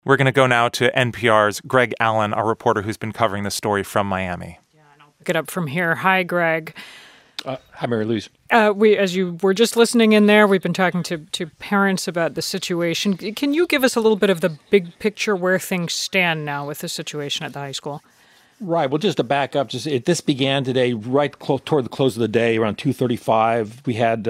We're going to go now to NPR's Greg Allen, our reporter who's been covering this story from Miami. Yeah, and I'll pick it up from here. Hi, Greg. Hi, Mary Louise. As you were just listening in there, we've been talking to parents about the situation. Can you give us a little bit of the big picture where things stand now with the situation at the high school? Right. Well, just to back up, this began today right toward the close of the day, around 2:35. We had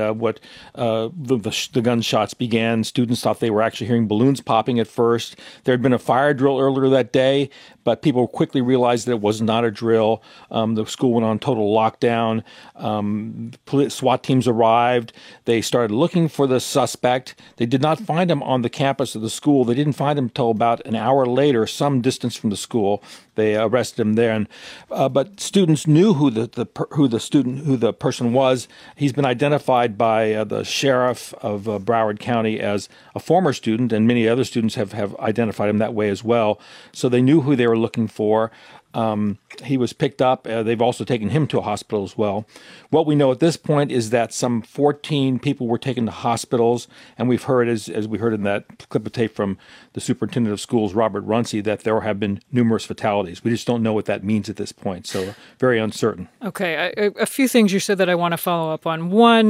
the gunshots began. Students thought they were actually hearing balloons popping at first. There had been a fire drill earlier that day, but people quickly realized that it was not a drill. The school went on total lockdown. SWAT teams arrived. They started looking for the suspect. They did not find him on the campus of the school. They didn't find him until about an hour later, some distance from the school. They arrested him there, but students knew who the person was. He's been identified by the sheriff of Broward County as a former student, and many other students have identified him that way as well. So they knew who they were looking for. He was picked up. They've also taken him to a hospital as well. What we know at this point is that some 14 people were taken to hospitals, and we've heard, as we heard in that clip of tape from the superintendent of schools, Robert Runcie, that there have been numerous fatalities. We just don't know what that means at this point, so very uncertain. Okay, a few things you said that I want to follow up on. One,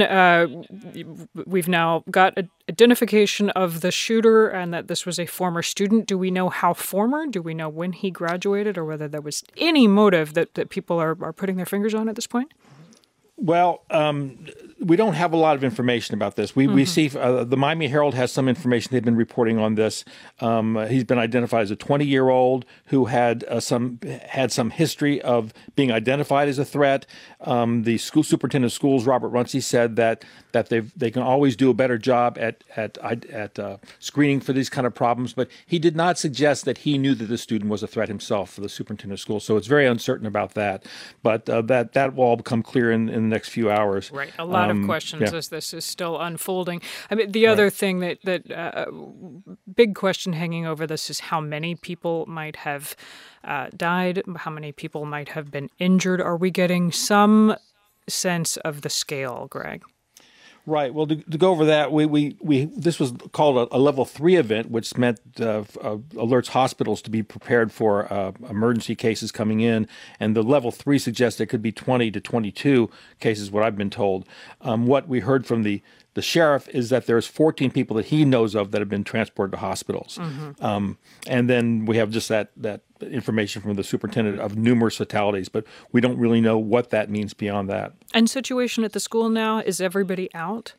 we've now got identification of the shooter and that this was a former student. Do we know how former? Do we know when he graduated, or whether there was any motive that people are putting their fingers on at this point? Well, we don't have a lot of information about this. We see the Miami Herald has some information. They've been reporting on this. He's been identified as a 20-year-old who had some history of being identified as a threat. The school superintendent of schools, Robert Runcie, said that they can always do a better job at screening for these kind of problems. But he did not suggest that he knew that the student was a threat himself for the superintendent of schools. So it's very uncertain about that. But that will all become clear in the next few hours. Right. A lot of questions as this is still unfolding. I mean, the other thing that big question hanging over this is how many people might have died, how many people might have been injured. Are we getting some sense of the scale, Greg? Right. Well, to go over that, we this was called a level 3 event, which meant alerts hospitals to be prepared for emergency cases coming in. And the level 3 suggests it could be 20 to 22 cases, what I've been told. What we heard from the sheriff is that there's 14 people that he knows of that have been transported to hospitals. And then we have just that information from the superintendent of numerous fatalities, but we don't really know what that means beyond that. And situation at the school now, is everybody out?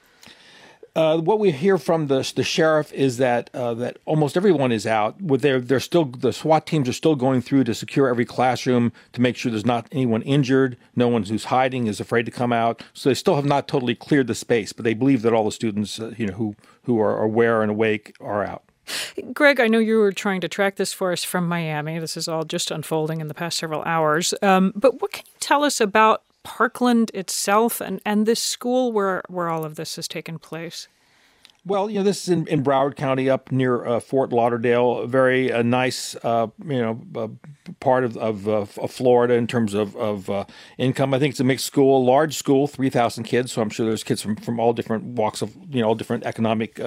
What we hear from the sheriff is that almost everyone is out. They're still, the SWAT teams are still going through to secure every classroom to make sure there's not anyone injured. No one who's hiding is afraid to come out. So they still have not totally cleared the space, but they believe that all the students, who are aware and awake are out. Greg, I know you were trying to track this for us from Miami. This is all just unfolding in the past several hours. But what can you tell us about Parkland itself and this school where all of this has taken place? Well, this is in Broward County, up near Fort Lauderdale, a very nice, part of Florida in terms of income. I think it's a mixed school, a large school, 3,000 kids. So I'm sure there's kids from all different walks of, all different economic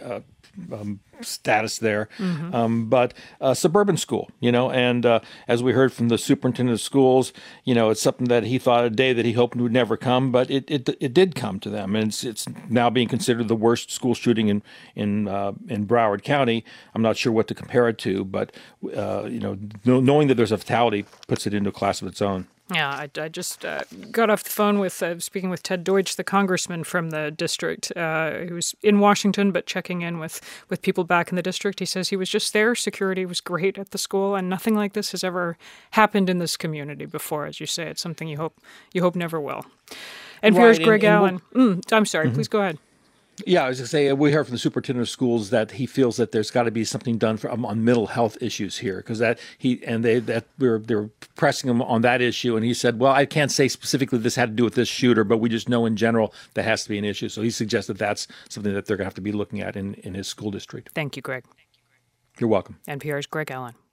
status there, but a suburban school, and as we heard from the superintendent of schools, it's something that he thought a day that he hoped would never come, but it did come to them, and it's now being considered the worst school shooting in Broward County. I'm not sure what to compare it to, but knowing that there's a fatality puts it into a class of its own. Yeah, I just got off the phone with speaking with Ted Deutsch, the congressman from the district, who's in Washington but checking in with people back in the district. He says he was just there. Security was great at the school, and nothing like this has ever happened in this community before. As you say, it's something you hope never will. And here's Greg Allen. I'm sorry. Please go ahead. Yeah, I was going to say, we heard from the superintendent of schools that he feels that there's got to be something done on mental health issues here, because they're pressing him on that issue, and he said, well, I can't say specifically this had to do with this shooter, but we just know in general that has to be an issue. So he suggested that's something that they're going to have to be looking at in his school district. Thank you, Greg. You're welcome. NPR's Greg Allen.